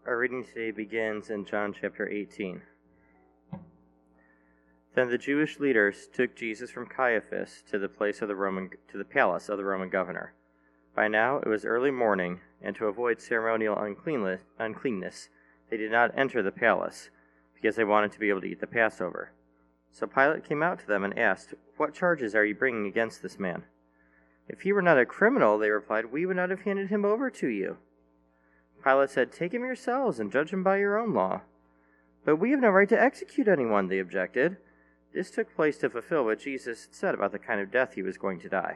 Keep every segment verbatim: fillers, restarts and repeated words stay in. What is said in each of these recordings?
Our reading today begins in John chapter eighteen. Then the Jewish leaders took Jesus from Caiaphas to the place of the Roman to the palace of the Roman governor. By now it was early morning, and to avoid ceremonial uncleanness, they did not enter the palace, because they wanted to be able to eat the Passover. So Pilate came out to them and asked, "What charges are you bringing against this man?" "If he were not a criminal," they replied, "we would not have handed him over to you." Pilate said, "Take him yourselves and judge him by your own law." "But we have no right to execute anyone," they objected. This took place to fulfill what Jesus had said about the kind of death he was going to die.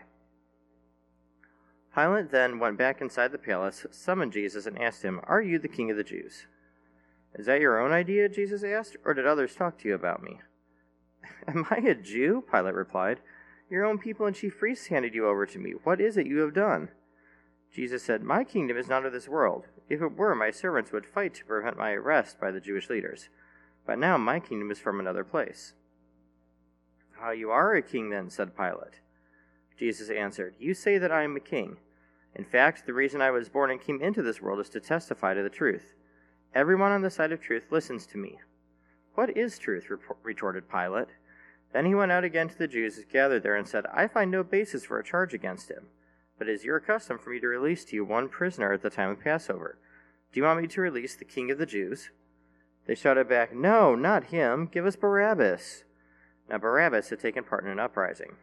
Pilate then went back inside the palace, summoned Jesus, and asked him, "Are you the king of the Jews?" "Is that your own idea?" Jesus asked, "or did others talk to you about me?" "Am I a Jew?" Pilate replied. "Your own people and chief priests handed you over to me. What is it you have done?" Jesus said, "My kingdom is not of this world. If it were, my servants would fight to prevent my arrest by the Jewish leaders. But now my kingdom is from another place." "Ah, you are a king then," said Pilate. Jesus answered, "You say that I am a king. In fact, the reason I was born and came into this world is to testify to the truth. Everyone on the side of truth listens to me." "What is truth?" retorted Pilate. Then he went out again to the Jews gathered there and said, "I find no basis for a charge against him. But it is your custom for me to release to you one prisoner at the time of Passover. Do you want me to release the king of the Jews?" They shouted back, "No, not him. Give us Barabbas." Now Barabbas had taken part in an uprising.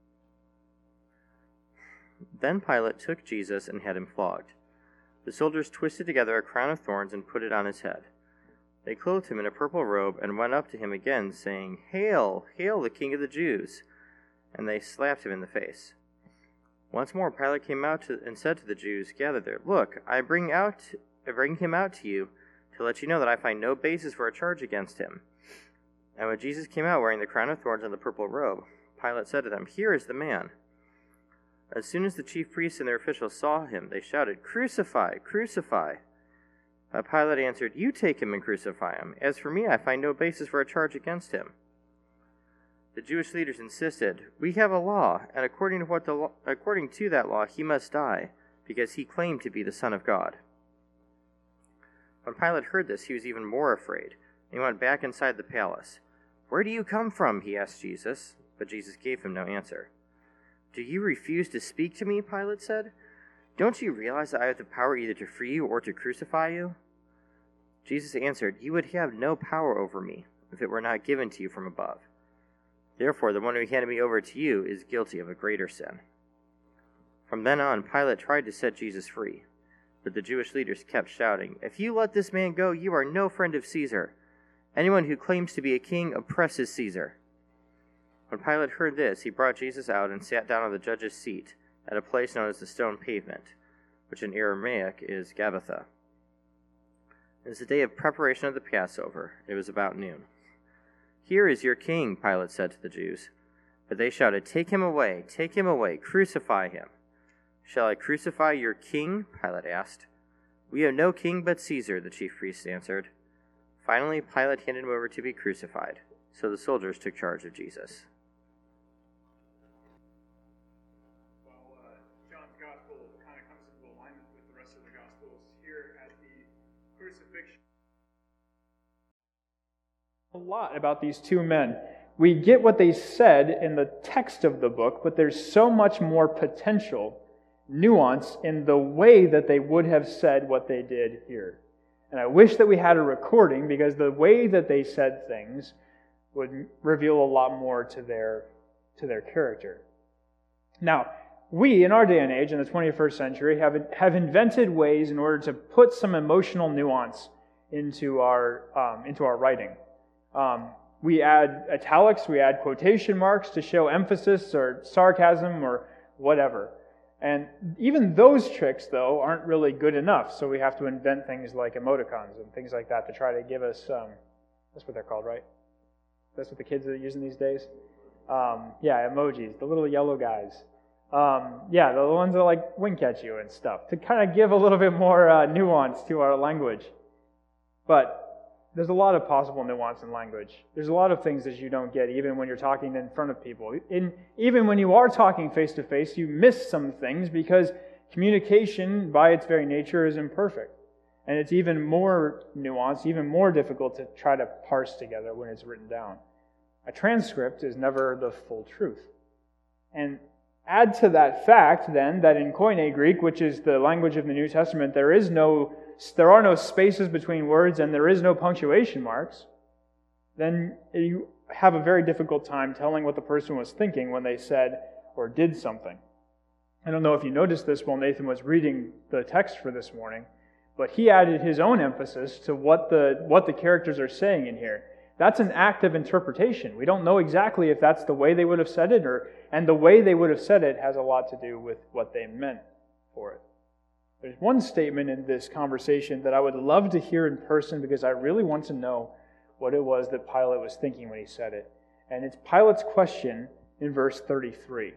Then Pilate took Jesus and had him flogged. The soldiers twisted together a crown of thorns and put it on his head. They clothed him in a purple robe and went up to him again, saying, "Hail, hail the King of the Jews!" And they slapped him in the face. Once more Pilate came out to, and said to the Jews gathered there, "Look, I bring out, I bring him out to you to let you know that I find no basis for a charge against him." And when Jesus came out wearing the crown of thorns and the purple robe, Pilate said to them, "Here is the man." As soon as the chief priests and their officials saw him, they shouted, "Crucify! Crucify!" But Pilate answered, "You take him and crucify him. As for me, I find no basis for a charge against him." The Jewish leaders insisted, "We have a law, and according to what the law, according to that law, he must die, because he claimed to be the Son of God." When Pilate heard this, he was even more afraid, and he went back inside the palace. "Where do you come from?" he asked Jesus, but Jesus gave him no answer. "Do you refuse to speak to me?" Pilate said. "Don't you realize that I have the power either to free you or to crucify you?" Jesus answered, "You would have no power over me if it were not given to you from above. Therefore, the one who handed me over to you is guilty of a greater sin." From then on, Pilate tried to set Jesus free, but the Jewish leaders kept shouting, "If you let this man go, you are no friend of Caesar. Anyone who claims to be a king oppresses Caesar." When Pilate heard this, he brought Jesus out and sat down on the judge's seat at a place known as the Stone Pavement, which in Aramaic is Gabbatha. It was the day of preparation of the Passover. It was about noon. "Here is your king," Pilate said to the Jews. But they shouted, "Take him away, take him away, crucify him." "Shall I crucify your king?" Pilate asked. "We have no king but Caesar," the chief priests answered. Finally, Pilate handed him over to be crucified, so the soldiers took charge of Jesus. Well, uh, John's gospel kind of comes into alignment with the rest of the gospels here at the crucifixion. A lot about these two men. We get what they said in the text of the book, but there's so much more potential nuance in the way that they would have said what they did here. And I wish that we had a recording, because the way that they said things would reveal a lot more to their to their character. Now, we, in our day and age, in the twenty-first century, have have invented ways in order to put some emotional nuance into our um, into our writing. Um, we add italics, we add quotation marks to show emphasis or sarcasm or whatever. And even those tricks, though, aren't really good enough, so we have to invent things like emoticons and things like that to try to give us, um, that's what they're called, right? That's what the kids are using these days? Um, yeah, emojis, the little yellow guys. Um, yeah, the ones that like wink at you and stuff, to kind of give a little bit more uh, nuance to our language. But there's a lot of possible nuance in language. There's a lot of things that you don't get even when you're talking in front of people. In, even when you are talking face-to-face, you miss some things because communication, by its very nature, is imperfect. And it's even more nuanced, even more difficult to try to parse together when it's written down. A transcript is never the full truth. And add to that fact, then, that in Koine Greek, which is the language of the New Testament, there is no, there are no spaces between words and there is no punctuation marks, then you have a very difficult time telling what the person was thinking when they said or did something. I don't know if you noticed this while Nathan was reading the text for this morning, but he added his own emphasis to what the what the characters are saying in here. That's an act of interpretation. We don't know exactly if that's the way they would have said it, or and the way they would have said it has a lot to do with what they meant for it. There's one statement in this conversation that I would love to hear in person because I really want to know what it was that Pilate was thinking when he said it. And it's Pilate's question in verse thirty-three.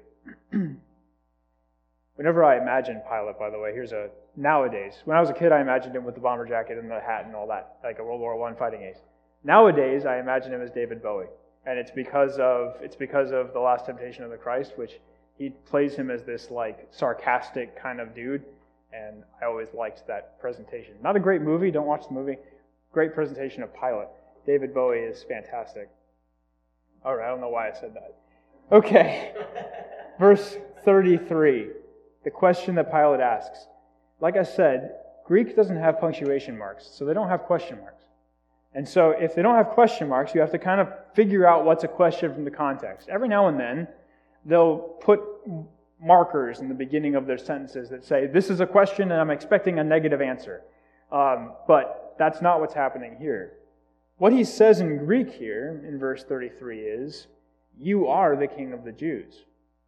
Whenever I imagine Pilate, by the way, here's a nowadays. When I was a kid, I imagined him with the bomber jacket and the hat and all that, like a World War One fighting ace. Nowadays, I imagine him as David Bowie, and it's because of it's because of The Last Temptation of the Christ, which he plays him as this like sarcastic kind of dude, and I always liked that presentation. Not a great movie, don't watch the movie. Great presentation of Pilate. David Bowie is fantastic. All right, I don't know why I said that. Okay, verse thirty-three. The question that Pilate asks. Like I said, Greek doesn't have punctuation marks, so they don't have question marks. And so if they don't have question marks, you have to kind of figure out what's a question from the context. Every now and then, they'll put markers in the beginning of their sentences that say, this is a question and I'm expecting a negative answer. Um, but that's not what's happening here. What he says in Greek here, in verse thirty-three, is, you are the King of the Jews.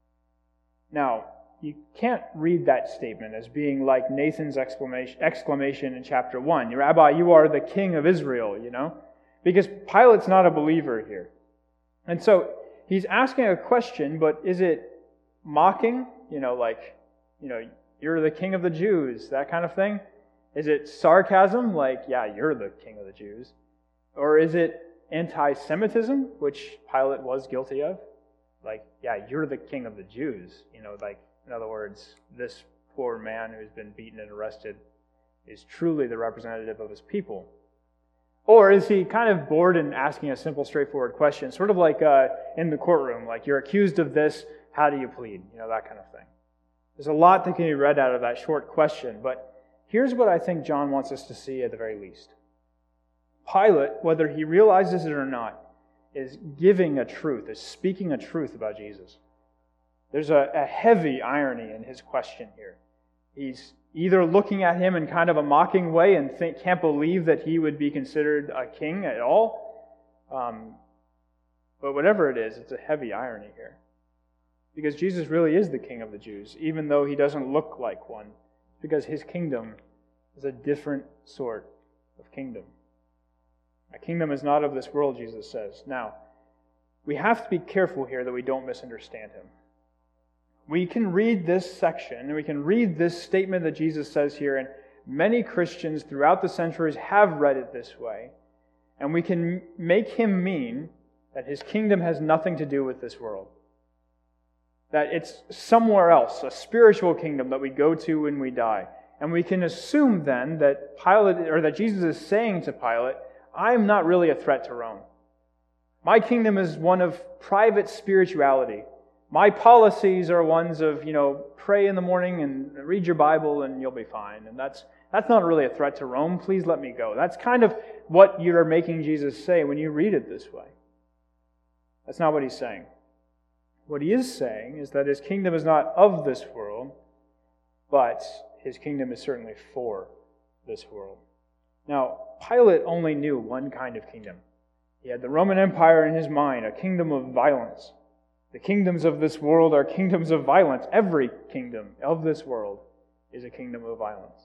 Now, you can't read that statement as being like Nathan's exclamation, exclamation in chapter one. Rabbi, you are the King of Israel, you know? Because Pilate's not a believer here. And so he's asking a question, but is it mocking? You know, like, you know, you're the King of the Jews, that kind of thing? Is it sarcasm? Like, yeah, you're the King of the Jews. Or is it anti-Semitism, which Pilate was guilty of? Like, yeah, you're the King of the Jews. You know, like, in other words, this poor man who's been beaten and arrested is truly the representative of his people. Or is he kind of bored and asking a simple, straightforward question, sort of like uh, in the courtroom, like, you're accused of this, how do you plead? You know, that kind of thing. There's a lot that can be read out of that short question, but here's what I think John wants us to see at the very least. Pilate, whether he realizes it or not, is giving a truth, is speaking a truth about Jesus. There's a, a heavy irony in his question here. He's either looking at him in kind of a mocking way and think, can't believe that he would be considered a king at all. Um, but whatever it is, it's a heavy irony here. Because Jesus really is the King of the Jews, even though he doesn't look like one. Because his kingdom is a different sort of kingdom. A kingdom is not of this world, Jesus says. Now, we have to be careful here that we don't misunderstand him. We can read this section, and we can read this statement that Jesus says here, and many Christians throughout the centuries have read it this way, and we can make him mean that his kingdom has nothing to do with this world. That it's somewhere else, a spiritual kingdom that we go to when we die. And we can assume then that Pilate, or that Jesus is saying to Pilate, I'm not really a threat to Rome. My kingdom is one of private spirituality. My policies are ones of, you know, pray in the morning and read your Bible and you'll be fine. And that's that's not really a threat to Rome. Please let me go. That's kind of what you're making Jesus say when you read it this way. That's not what he's saying. What he is saying is that his kingdom is not of this world, but his kingdom is certainly for this world. Now, Pilate only knew one kind of kingdom. He had the Roman Empire in his mind, a kingdom of violence. The kingdoms of this world are kingdoms of violence. Every kingdom of this world is a kingdom of violence.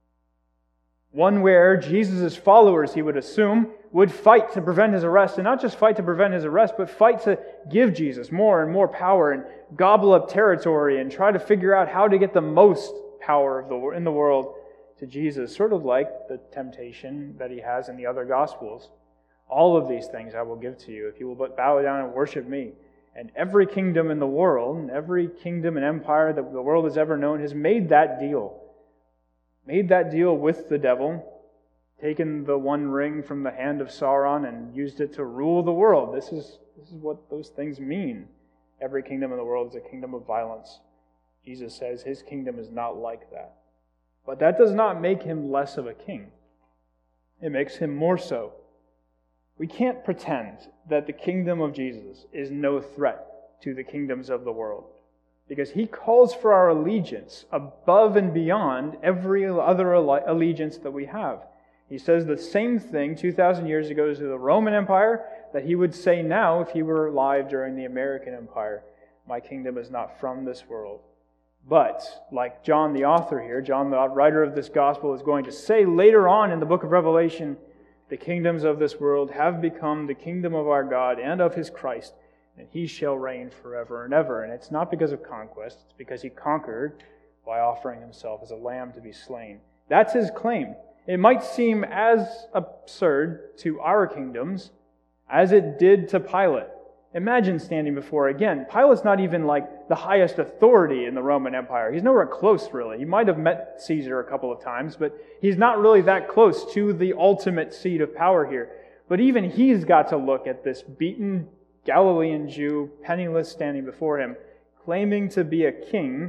One where Jesus' followers, he would assume, would fight to prevent his arrest, and not just fight to prevent his arrest, but fight to give Jesus more and more power and gobble up territory and try to figure out how to get the most power of the in the world to Jesus, sort of like the temptation that he has in the other Gospels. All of these things I will give to you if you will but bow down and worship me. And every kingdom in the world, every kingdom and empire that the world has ever known has made that deal. Made that deal with the devil taken the one ring from the hand of Sauron and used it to rule the world. This is, this is what those things mean. Every kingdom in the world is a kingdom of violence. Jesus says his kingdom is not like that. But that does not make him less of a king. It makes him more so. We can't pretend that the kingdom of Jesus is no threat to the kingdoms of the world, because he calls for our allegiance above and beyond every other allegiance that we have. He says the same thing two thousand years ago to the Roman Empire that he would say now if he were alive during the American Empire. My kingdom is not from this world. But, like John the author here, John the writer of this gospel is going to say later on in the book of Revelation, the kingdoms of this world have become the kingdom of our God and of his Christ, and he shall reign forever and ever. And it's not because of conquest, it's because he conquered by offering himself as a lamb to be slain. That's his claim. It might seem as absurd to our kingdoms as it did to Pilate. Imagine standing before, again, Pilate's not even like the highest authority in the Roman Empire. He's nowhere close, really. He might have met Caesar a couple of times, but he's not really that close to the ultimate seat of power here. But even he's got to look at this beaten Galilean Jew, penniless, standing before him, claiming to be a king,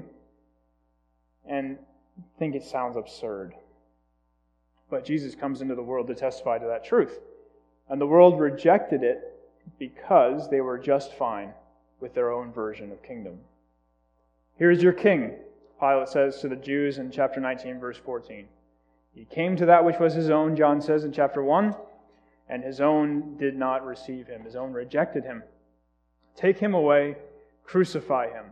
and think it sounds absurd. But Jesus comes into the world to testify to that truth. And the world rejected it because they were just fine with their own version of kingdom. Here's your king, Pilate says to the Jews in chapter nineteen, verse fourteen. He came to that which was his own, John says in chapter one, and his own did not receive him. His own rejected him. Take him away, crucify him.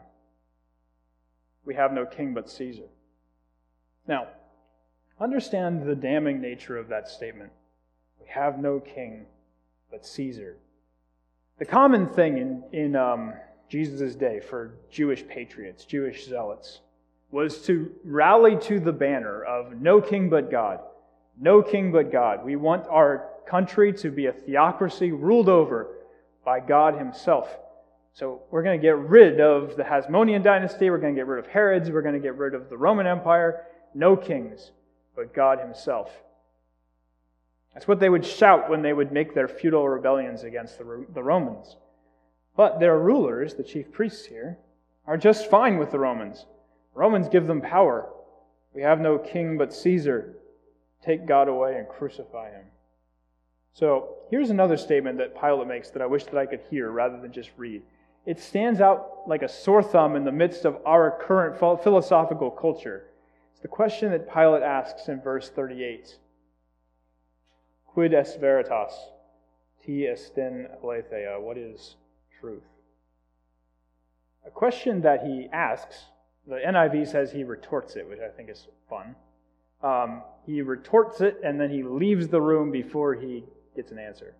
We have no king but Caesar. Now, understand the damning nature of that statement. We have no king but Caesar. The common thing in, in um, Jesus' day for Jewish patriots, Jewish zealots, was to rally to the banner of no king but God. No king but God. We want our country to be a theocracy ruled over by God himself. So we're going to get rid of the Hasmonean dynasty, we're going to get rid of Herods, we're going to get rid of the Roman Empire. No kings but God himself. That's what they would shout when they would make their feudal rebellions against the, the Romans. But their rulers, the chief priests here, are just fine with the Romans. Romans give them power. We have no king but Caesar. Take God away and crucify him. So here's another statement that Pilate makes that I wish that I could hear rather than just read. It stands out like a sore thumb in the midst of our current philosophical culture. It's the question that Pilate asks in verse thirty-eight. Quid est veritas? Ti estin aletheia. What is truth? A question that he asks, the N I V says he retorts it, which I think is fun. Um, he retorts it and then he leaves the room before he gets an answer.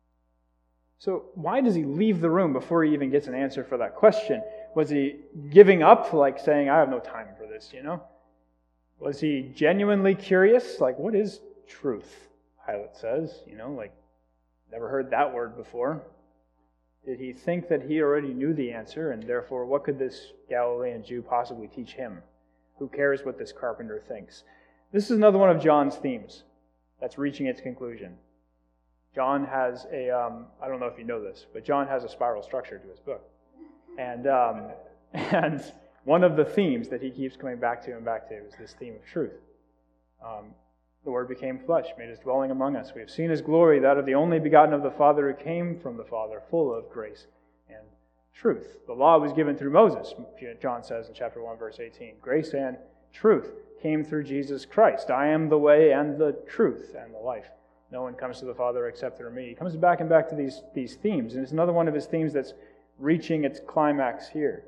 So why does he leave the room before he even gets an answer for that question? Was he giving up, like saying, I have no time for this, you know? Was he genuinely curious? Like, what is truth? Pilate says, you know, like, never heard that word before. Did he think that he already knew the answer, and therefore, what could this Galilean Jew possibly teach him? Who cares what this carpenter thinks? This is another one of John's themes that's reaching its conclusion. John has a, um, I don't know if you know this, but John has a spiral structure to his book. And, um, and one of the themes that he keeps coming back to and back to is this theme of truth. Um, The Word became flesh, made his dwelling among us. We have seen his glory, that of the only begotten of the Father who came from the Father, full of grace and truth. The law was given through Moses, John says in chapter one, verse eighteen. Grace and truth came through Jesus Christ. I am the way and the truth and the life. No one comes to the Father except through me. He comes back and back to these, these themes, and it's another one of his themes that's reaching its climax here.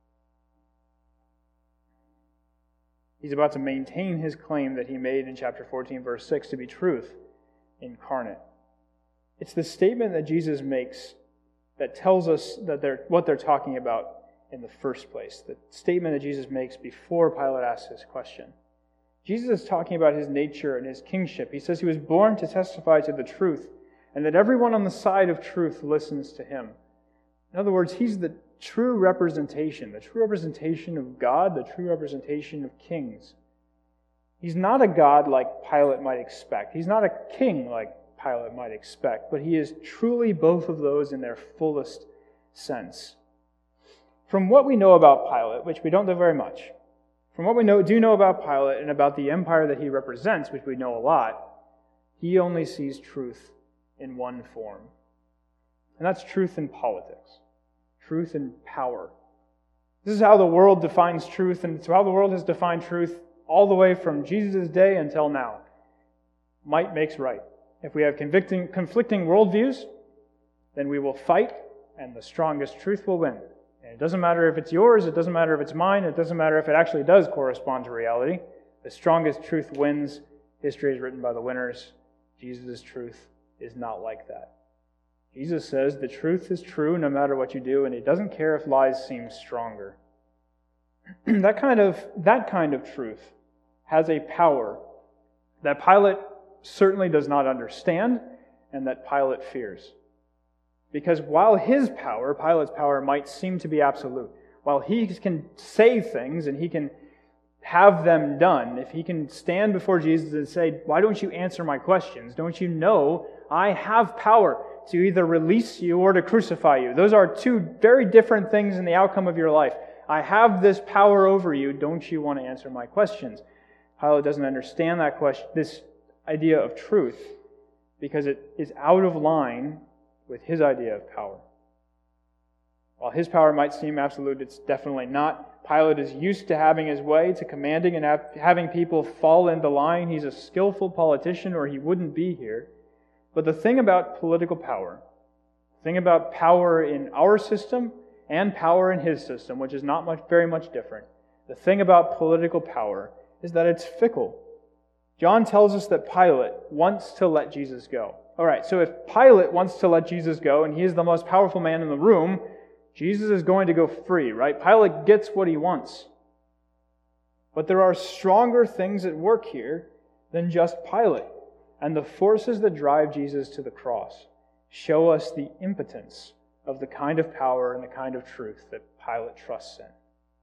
He's about to maintain his claim that he made in chapter fourteen, verse six, to be truth incarnate. It's the statement that Jesus makes that tells us that they're, what they're talking about in the first place. The statement that Jesus makes before Pilate asks his question. Jesus is talking about his nature and his kingship. He says he was born to testify to the truth, and that everyone on the side of truth listens to him. In other words, he's the true representation, the true representation of God, the true representation of kings. He's not a God like Pilate might expect. He's not a king like Pilate might expect, but he is truly both of those in their fullest sense. From what we know about Pilate, which we don't know very much, from what we know, do know about Pilate and about the empire that he represents, which we know a lot, he only sees truth in one form. And that's truth in politics, truth in power. This is how the world defines truth, and it's how the world has defined truth all the way from Jesus' day until now. Might makes right. If we have convicting, conflicting worldviews, then we will fight, and the strongest truth will win. And it doesn't matter if it's yours, it doesn't matter if it's mine, it doesn't matter if it actually does correspond to reality. The strongest truth wins. History is written by the winners. Jesus' truth is not like that. Jesus says the truth is true no matter what you do, and he doesn't care if lies seem stronger. that kind of that kind of truth has a power that Pilate certainly does not understand and that Pilate fears. Because while his power, Pilate's power, might seem to be absolute, while he can say things and he can have them done, if he can stand before Jesus and say, "Why don't you answer my questions? Don't you know I have power to either release you or to crucify you? Those are two very different things in the outcome of your life. I have this power over you. Don't you want to answer my questions?" Pilate doesn't understand that question, this idea of truth, because it is out of line with his idea of power. While his power might seem absolute, it's definitely not. Pilate is used to having his way, to commanding and having people fall into line. He's a skillful politician, or he wouldn't be here. But the thing about political power, the thing about power in our system and power in his system, which is not much, very much different, the thing about political power is that it's fickle. John tells us that Pilate wants to let Jesus go. All right, so if Pilate wants to let Jesus go, and he is the most powerful man in the room, Jesus is going to go free, right? Pilate gets what he wants. But there are stronger things at work here than just Pilate. And the forces that drive Jesus to the cross show us the impotence of the kind of power and the kind of truth that Pilate trusts in.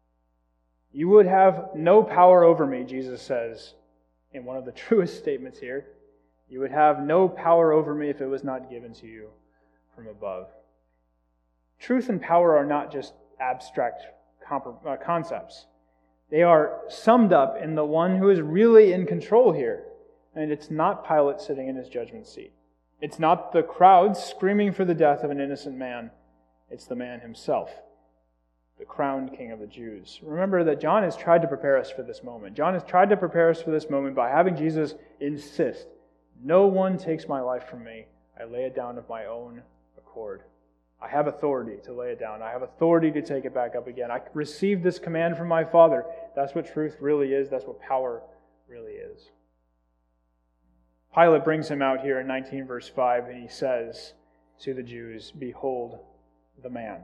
You would have no power over me, Jesus says, in one of the truest statements here. You would have no power over me if it was not given to you from above. Truth and power are not just abstract concepts. They are summed up in the one who is really in control here. And it's not Pilate sitting in his judgment seat. It's not the crowd screaming for the death of an innocent man. It's the man himself, the crowned King of the Jews. Remember that John has tried to prepare us for this moment. John has tried to prepare us for this moment by having Jesus insist, "No one takes my life from me. I lay it down of my own accord. I have authority to lay it down. I have authority to take it back up again. I received this command from my Father." That's what truth really is. That's what power really is. Pilate brings him out here in nineteen verse five, and he says to the Jews, "Behold the man."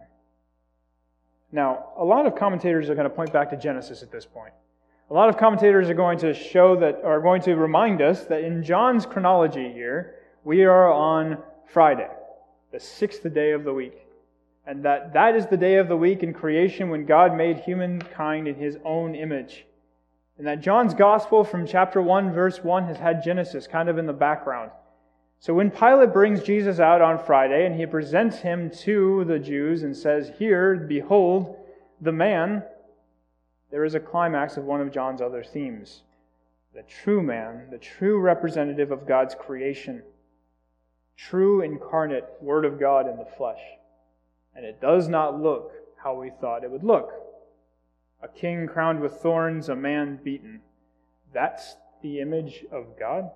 Now, a lot of commentators are going to point back to Genesis at this point. A lot of commentators are going to show that, are going to remind us that in John's chronology here, we are on Friday, the sixth day of the week. And that that is the day of the week in creation when God made humankind in his own image. And that John's gospel from chapter one, verse one, has had Genesis kind of in the background. So when Pilate brings Jesus out on Friday and he presents him to the Jews and says, "Here, behold the man," there is a climax of one of John's other themes. The true man, the true representative of God's creation. True incarnate Word of God in the flesh. And it does not look how we thought it would look. A king crowned with thorns, a man beaten. That's the image of God?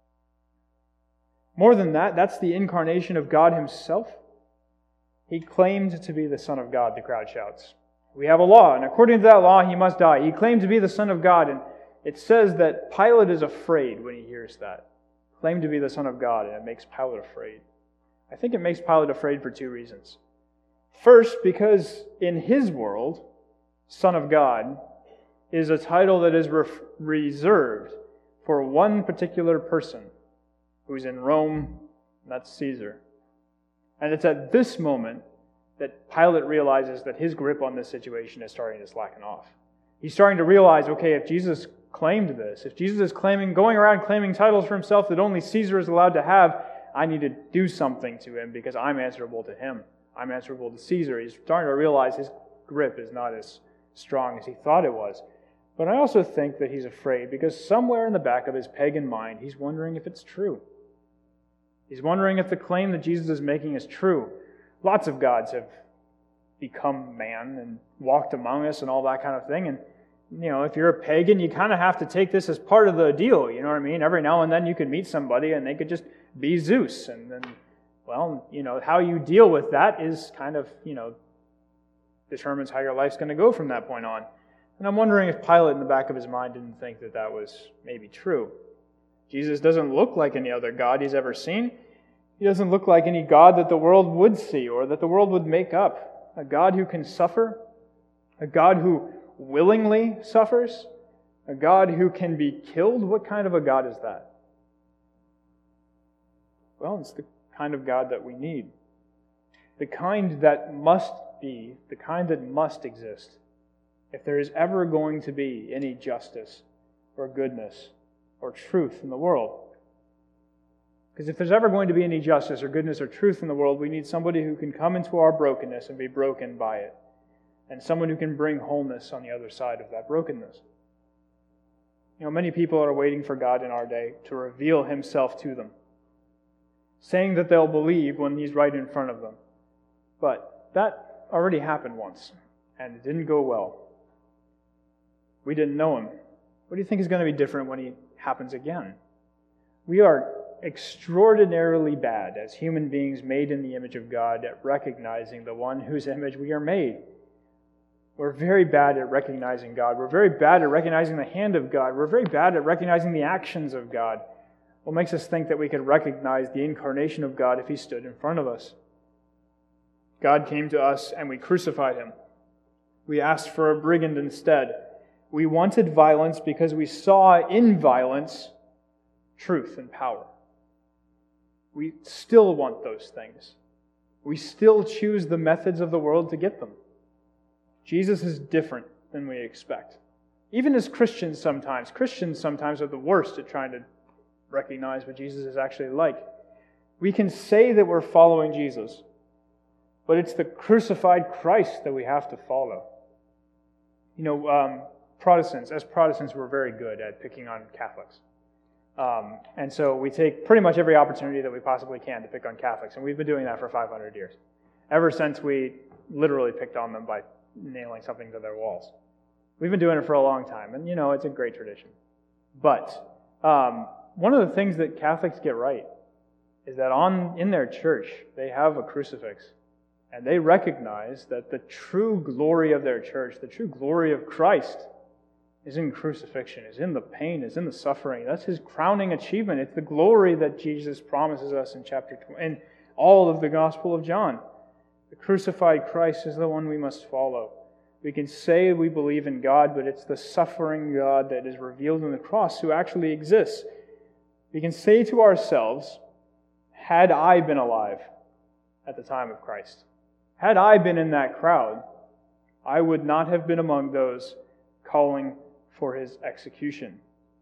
More than that, that's the incarnation of God himself. He claimed to be the Son of God, the crowd shouts. We have a law, and according to that law, he must die. He claimed to be the Son of God, and it says that Pilate is afraid when he hears that. Claimed to be the Son of God, and it makes Pilate afraid. I think it makes Pilate afraid for two reasons. First, because in his world, Son of God is a title that is re- reserved for one particular person who's in Rome, and that's Caesar. And it's at this moment that Pilate realizes that his grip on this situation is starting to slacken off. He's starting to realize, okay, if Jesus claimed this. If Jesus is claiming, going around claiming titles for himself that only Caesar is allowed to have, I need to do something to him because I'm answerable to him. I'm answerable to Caesar. He's starting to realize his grip is not as strong as he thought it was. But I also think that he's afraid because somewhere in the back of his pagan mind, he's wondering if it's true. He's wondering if the claim that Jesus is making is true. Lots of gods have become man and walked among us and all that kind of thing. And, you know, if you're a pagan, you kind of have to take this as part of the deal. You know what I mean? Every now and then you could meet somebody and they could just be Zeus. And then, well, you know, how you deal with that is kind of, you know, determines how your life's going to go from that point on. And I'm wondering if Pilate in the back of his mind didn't think that that was maybe true. Jesus doesn't look like any other god he's ever seen. He doesn't look like any god that the world would see or that the world would make up. A God who can suffer, a God who willingly suffers, a God who can be killed. What kind of a God is that? Well, it's the kind of God that we need. The kind that must be, the kind that must exist. If there is ever going to be any justice or goodness or truth in the world. Because if there's ever going to be any justice or goodness or truth in the world, we need somebody who can come into our brokenness and be broken by it. And someone who can bring wholeness on the other side of that brokenness. You know, many people are waiting for God in our day to reveal himself to them, saying that they'll believe when he's right in front of them. But that already happened once, and it didn't go well. We didn't know him. What do you think is going to be different when he happens again? We are extraordinarily bad as human beings made in the image of God at recognizing the one whose image we are made. We're very bad at recognizing God. We're very bad at recognizing the hand of God. We're very bad at recognizing the actions of God. What makes us think that we could recognize the incarnation of God if he stood in front of us? God came to us and we crucified him. We asked for a brigand instead. We wanted violence because we saw in violence truth and power. We still want those things. We still choose the methods of the world to get them. Jesus is different than we expect. Even as Christians sometimes, Christians sometimes are the worst at trying to recognize what Jesus is actually like. We can say that we're following Jesus, but it's the crucified Christ that we have to follow. You know, um, Protestants, as Protestants, we're very good at picking on Catholics. Um, and so we take pretty much every opportunity that we possibly can to pick on Catholics, and we've been doing that for five hundred years. Ever since we literally picked on them by nailing something to their walls. We've been doing it for a long time, and you know, it's a great tradition. But um, one of the things that Catholics get right is that on in their church, they have a crucifix, and they recognize that the true glory of their church, the true glory of Christ, is in crucifixion, is in the pain, is in the suffering. That's his crowning achievement. It's the glory that Jesus promises us in chapter twenty, in all of the Gospel of John. The crucified Christ is the one we must follow. We can say we believe in God, but it's the suffering God that is revealed in the cross who actually exists. We can say to ourselves, had I been alive at the time of Christ, had I been in that crowd, I would not have been among those calling for his execution.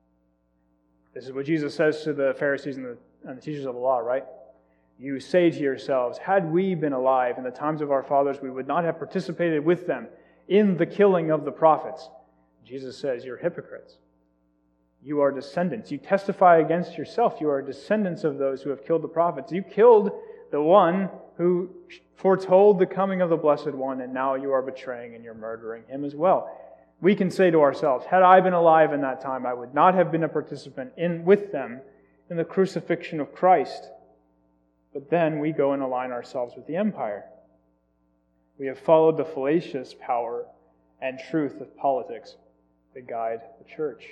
This is what Jesus says to the Pharisees and the, and the teachers of the law, right? You say to yourselves, had we been alive in the times of our fathers, we would not have participated with them in the killing of the prophets. Jesus says, you're hypocrites. You are descendants. You testify against yourself. You are descendants of those who have killed the prophets. You killed the one who foretold the coming of the Blessed One, and now you are betraying and you're murdering him as well. We can say to ourselves, had I been alive in that time, I would not have been a participant in with them in the crucifixion of Christ. But then we go and align ourselves with the empire. We have followed the fallacious power and truth of politics that guide the church.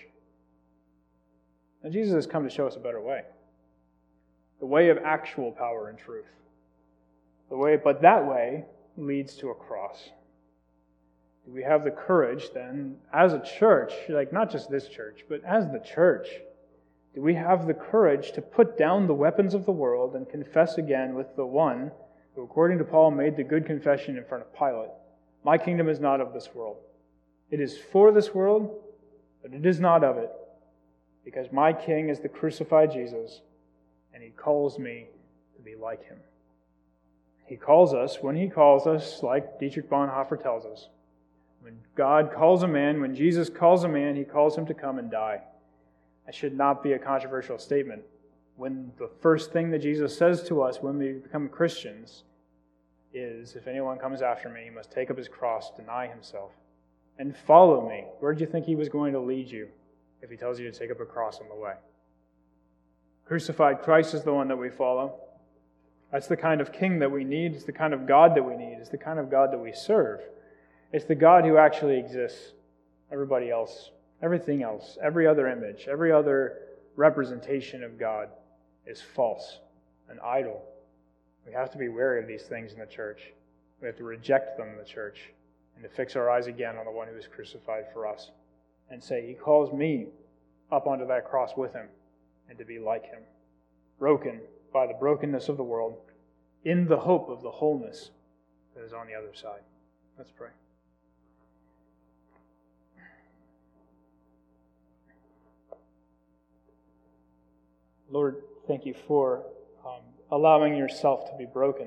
Now Jesus has come to show us a better way. The way of actual power and truth. The way, but that way leads to a cross. Do we have the courage then, as a church, like not just this church, but as the church, do we have the courage to put down the weapons of the world and confess again with the one who, according to Paul, made the good confession in front of Pilate? My kingdom is not of this world. It is for this world, but it is not of it, because my King is the crucified Jesus, and he calls me to be like him. He calls us, when he calls us, like Dietrich Bonhoeffer tells us, when God calls a man, when Jesus calls a man, he calls him to come and die. That should not be a controversial statement. When the first thing that Jesus says to us when we become Christians is, if anyone comes after me, he must take up his cross, deny himself, and follow me. Where do you think he was going to lead you if he tells you to take up a cross on the way? Crucified Christ is the one that we follow. That's the kind of king that we need. It's the kind of God that we need. It's the kind of God that we serve. It's the God who actually exists. Everybody else, everything else, every other image, every other representation of God is false, an idol. We have to be wary of these things in the church. We have to reject them in the church and to fix our eyes again on the one who is crucified for us and say, he calls me up onto that cross with him and to be like him, broken by the brokenness of the world, in the hope of the wholeness that is on the other side. Let's pray. Lord, thank you for um, allowing yourself to be broken.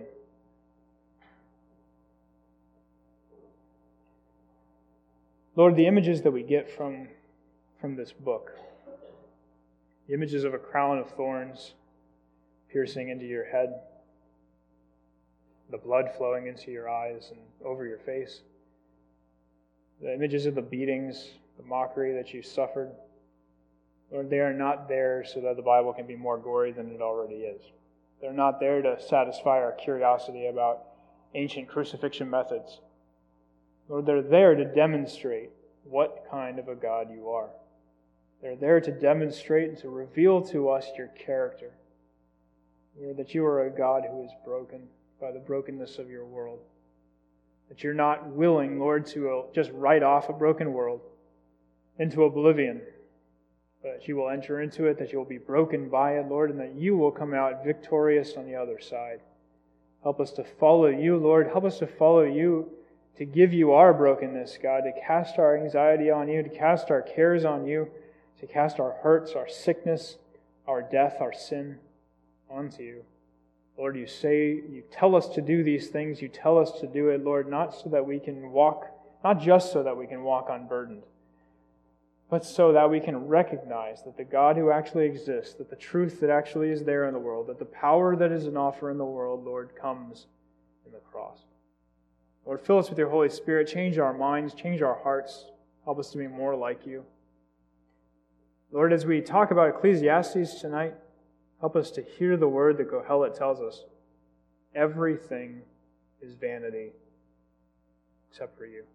Lord, the images that we get from, from this book, the images of a crown of thorns piercing into your head, the blood flowing into your eyes and over your face, the images of the beatings, the mockery that you suffered, Lord, they are not there so that the Bible can be more gory than it already is. They're not there to satisfy our curiosity about ancient crucifixion methods. Lord, they're there to demonstrate what kind of a God you are. They're there to demonstrate and to reveal to us your character. Lord, that you are a God who is broken by the brokenness of your world. That you're not willing, Lord, to just write off a broken world into oblivion, but that you will enter into it, that you will be broken by it, Lord, and that you will come out victorious on the other side. Help us to follow you, Lord. Help us to follow you, to give you our brokenness, God, to cast our anxiety on you, to cast our cares on you, to cast our hurts, our sickness, our death, our sin onto you. Lord, you say, you tell us to do these things, you tell us to do it, Lord, not so that we can walk, not just so that we can walk unburdened, but so that we can recognize that the God who actually exists, that the truth that actually is there in the world, that the power that is an offer in the world, Lord, comes in the cross. Lord, fill us with your Holy Spirit, change our minds, change our hearts, help us to be more like you. Lord, as we talk about Ecclesiastes tonight, help us to hear the word that Kohelet tells us. Everything is vanity except for you.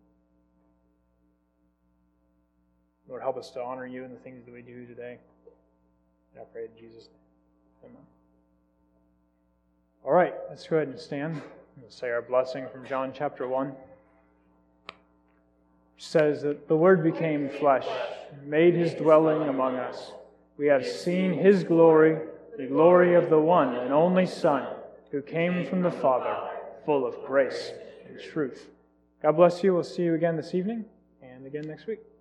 Lord, help us to honor you in the things that we do today. And I pray in Jesus' name. Amen. All right, let's go ahead and stand. We'll say our blessing from John chapter one. It says that the Word became flesh, and made his dwelling among us. We have seen his glory, the glory of the one and only Son, who came from the Father, full of grace and truth. God bless you. We'll see you again this evening and again next week.